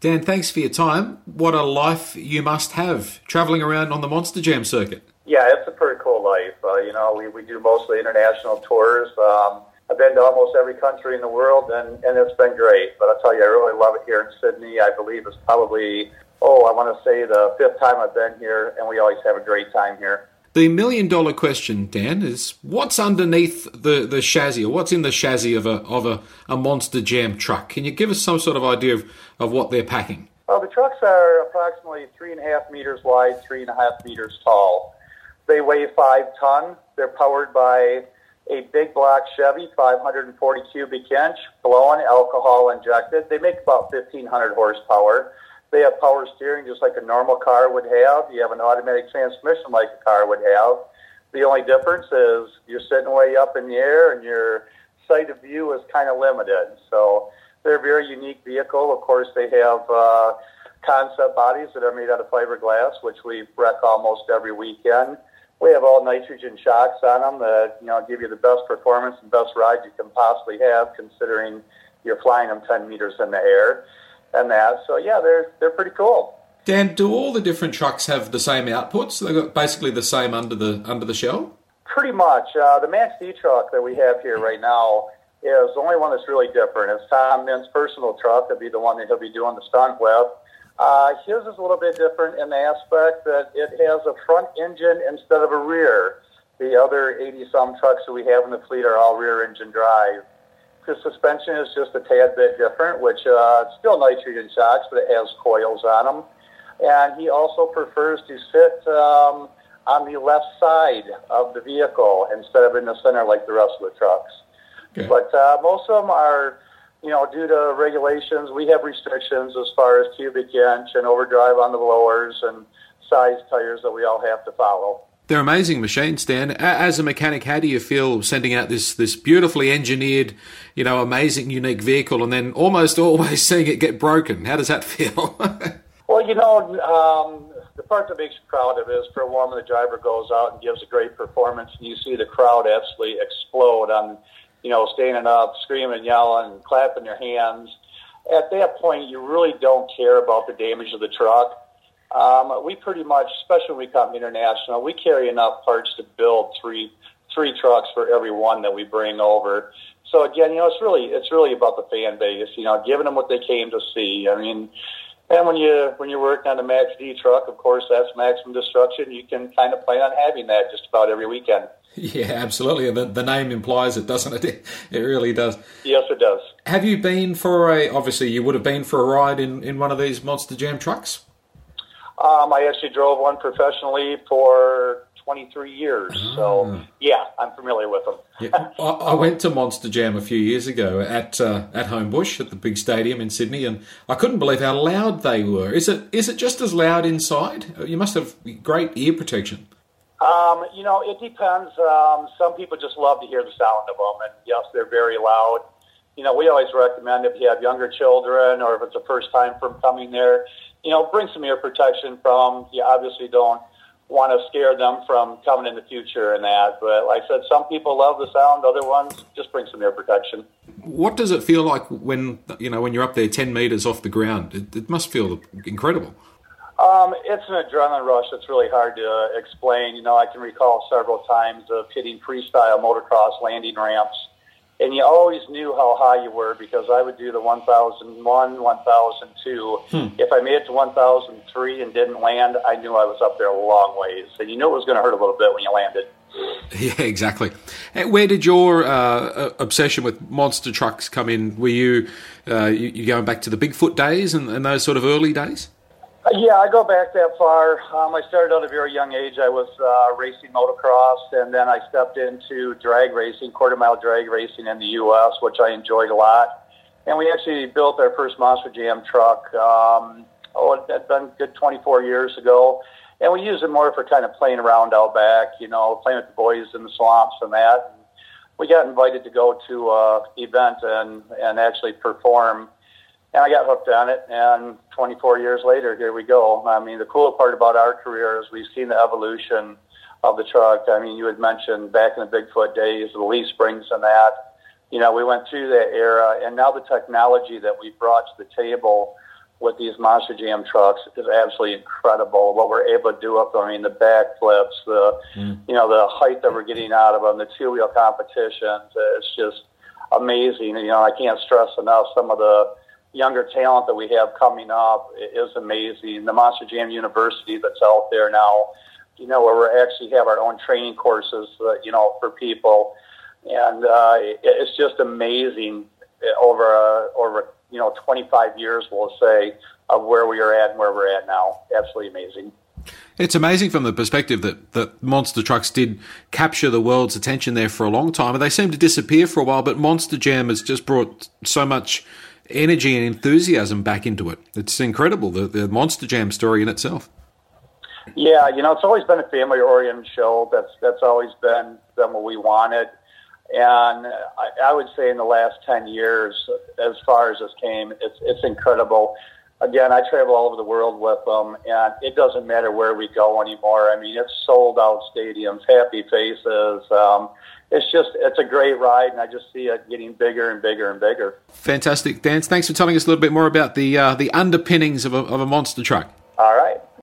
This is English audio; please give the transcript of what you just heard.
Dan, thanks for your time. What a life you must have travelling around on the Monster Jam circuit. Yeah, it's a pretty cool life. We do mostly international tours. I've been to almost every country in the world, and it's been great. But I'll tell you, I really love it here in Sydney. I believe it's probably, I want to say the 5th time I've been here, and we always have a great time here. The million-dollar question, Dan, is what's underneath the chassis, or what's in the chassis of a Monster Jam truck? Can you give us some sort of idea of what they're packing? Well, the trucks are approximately 3.5 meters wide, 3.5 meters tall. They weigh 5 ton. They're powered by a big block Chevy, 540 cubic inch, blown, alcohol injected. They make about 1,500 horsepower. They have power steering just like a normal car would have. You have an automatic transmission like a car would have. The only difference is you're sitting way up in the air and your sight of view is kind of limited. So they're a very unique vehicle. Of course, they have concept bodies that are made out of fiberglass, which we wreck almost every weekend. We have all nitrogen shocks on them that give you the best performance and best ride you can possibly have, considering you're flying them 10 meters in the air and that. So yeah, they're pretty cool. Dan, do all the different trucks have the same outputs? They've got basically the same under the shell? Pretty much. The Max D truck that we have here right now is the only one that's really different. It's Tom Mint's personal truck. It'll be the one that he'll be doing the stunt with. His is a little bit different in the aspect that it has a front engine instead of a rear. The other 80-some trucks that we have in the fleet are all rear-engine drive. The suspension is just a tad bit different, which still nitrogen shocks, but it has coils on them. And he also prefers to sit on the left side of the vehicle instead of in the center like the rest of the trucks. Okay. But most of them are, due to regulations, we have restrictions as far as cubic inch and overdrive on the blowers and size tires that we all have to follow. They're amazing machines, Dan. As a mechanic, how do you feel sending out this beautifully engineered, amazing, unique vehicle and then almost always seeing it get broken? How does that feel? Well, the part that makes you proud of it is for one when the driver goes out and gives a great performance and you see the crowd absolutely explode on, standing up, screaming, yelling, clapping their hands. At that point, you really don't care about the damage of the truck. We pretty much, especially when we come international, we carry enough parts to build three trucks for every one that we bring over. So again, it's really about the fan base, giving them what they came to see. I mean, and when you're working on a Max D truck, of course, that's maximum destruction. You can kind of plan on having that just about every weekend. Yeah, absolutely. The name implies it, doesn't it? It really does. Yes, it does. Have you been obviously you would have been for a ride in one of these Monster Jam trucks? I actually drove one professionally for 23 years. So, yeah, I'm familiar with them. Yeah. I went to Monster Jam a few years ago at Homebush, at the big stadium in Sydney, and I couldn't believe how loud they were. Is it just as loud inside? You must have great ear protection. It depends. Some people just love to hear the sound of them, and yes, they're very loud. We always recommend if you have younger children or if it's the first time from coming there, bring some ear protection from. You obviously don't want to scare them from coming in the future and that. But like I said, some people love the sound. Other ones, just bring some ear protection. What does it feel like when you're up there 10 meters off the ground? It must feel incredible. It's an adrenaline rush. It's really hard to explain. I can recall several times of hitting freestyle motocross landing ramps. And you always knew how high you were because I would do the 1001, 1002. If I made it to 1003 and didn't land, I knew I was up there a long ways. And you knew it was going to hurt a little bit when you landed. Yeah, exactly. And where did your obsession with monster trucks come in? Were you going back to the Bigfoot days and those sort of early days? Yeah, I go back that far. I started at a very young age. I was racing motocross, and then I stepped into drag racing, quarter-mile drag racing in the U.S., which I enjoyed a lot. And we actually built our first Monster Jam truck, it had been a good 24 years ago. And we used it more for kind of playing around out back, playing with the boys in the swamps and that. And we got invited to go to an event and actually perform. And I got hooked on it, and 24 years later, here we go. I mean, the cool part about our career is we've seen the evolution of the truck. I mean, you had mentioned back in the Bigfoot days, the leaf springs and that. We went through that era, and now the technology that we brought to the table with these Monster Jam trucks is absolutely incredible. What we're able to do up there, I mean, the backflips, the height that we're getting out of them, the two-wheel competitions, it's just amazing. I can't stress enough some of the younger talent that we have coming up is amazing. The Monster Jam University that's out there now, where we actually have our own training courses, for people. And it's just amazing over 25 years, we'll say, of where we are at and where we're at now. Absolutely amazing. It's amazing from the perspective that monster trucks did capture the world's attention there for a long time, and they seemed to disappear for a while, but Monster Jam has just brought so much energy and enthusiasm back into it. It's incredible, the Monster Jam story in itself. Yeah, it's always been a family-oriented show. That's always been what we wanted. And I would say in the last 10 years, as far as this came, it's incredible. Again, I travel all over the world with them, and it doesn't matter where we go anymore. I mean, it's sold-out stadiums, happy faces. It's a great ride, and I just see it getting bigger and bigger and bigger. Fantastic. Dan, thanks for telling us a little bit more about the underpinnings of a monster truck.